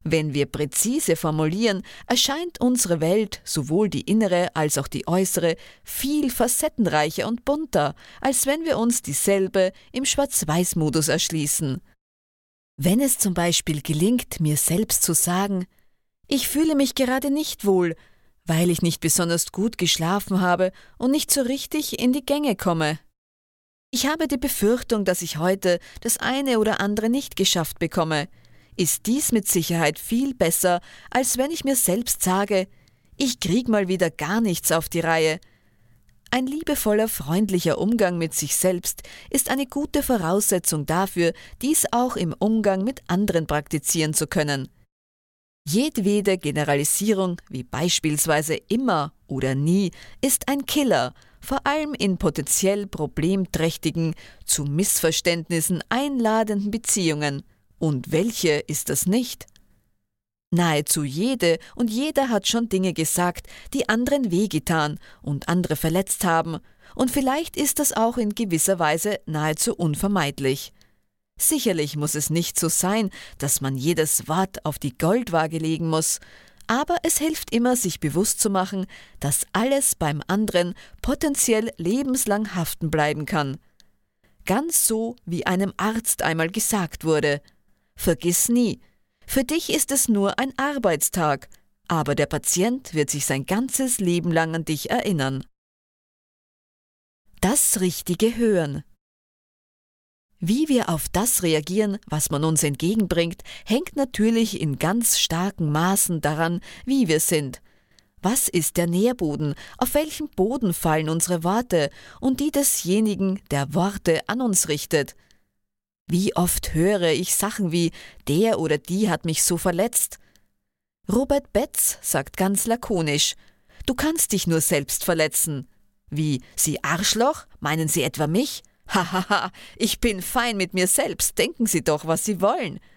Wenn wir präzise formulieren, erscheint unsere Welt, sowohl die innere als auch die äußere, viel facettenreicher und bunter, als wenn wir uns dieselbe im Schwarz-Weiß-Modus erschließen. Wenn es zum Beispiel gelingt, mir selbst zu sagen, ich fühle mich gerade nicht wohl, weil ich nicht besonders gut geschlafen habe und nicht so richtig in die Gänge komme. Ich habe die Befürchtung, dass ich heute das eine oder andere nicht geschafft bekomme, ist dies mit Sicherheit viel besser, als wenn ich mir selbst sage, ich krieg mal wieder gar nichts auf die Reihe. Ein liebevoller, freundlicher Umgang mit sich selbst ist eine gute Voraussetzung dafür, dies auch im Umgang mit anderen praktizieren zu können. Jedwede Generalisierung, wie beispielsweise immer oder nie, ist ein Killer, vor allem in potenziell problemträchtigen, zu Missverständnissen einladenden Beziehungen. Und welche ist das nicht? Nahezu jede und jeder hat schon Dinge gesagt, die anderen wehgetan und andere verletzt haben, und vielleicht ist das auch in gewisser Weise nahezu unvermeidlich. Sicherlich muss es nicht so sein, dass man jedes Wort auf die Goldwaage legen muss, aber es hilft immer, sich bewusst zu machen, dass alles beim anderen potenziell lebenslang haften bleiben kann. Ganz so, wie einem Arzt einmal gesagt wurde: Vergiss nie, für dich ist es nur ein Arbeitstag, aber der Patient wird sich sein ganzes Leben lang an dich erinnern. Das richtige Hören. Wie wir auf das reagieren, was man uns entgegenbringt, hängt natürlich in ganz starken Maßen daran, wie wir sind. Was ist der Nährboden? Auf welchen Boden fallen unsere Worte und die desjenigen, der Worte an uns richtet? Wie oft höre ich Sachen wie, der oder die hat mich so verletzt? Robert Betz sagt ganz lakonisch, du kannst dich nur selbst verletzen. Wie, Sie Arschloch? Meinen Sie etwa mich? Hahaha, ich bin fein mit mir selbst, denken Sie doch, was Sie wollen.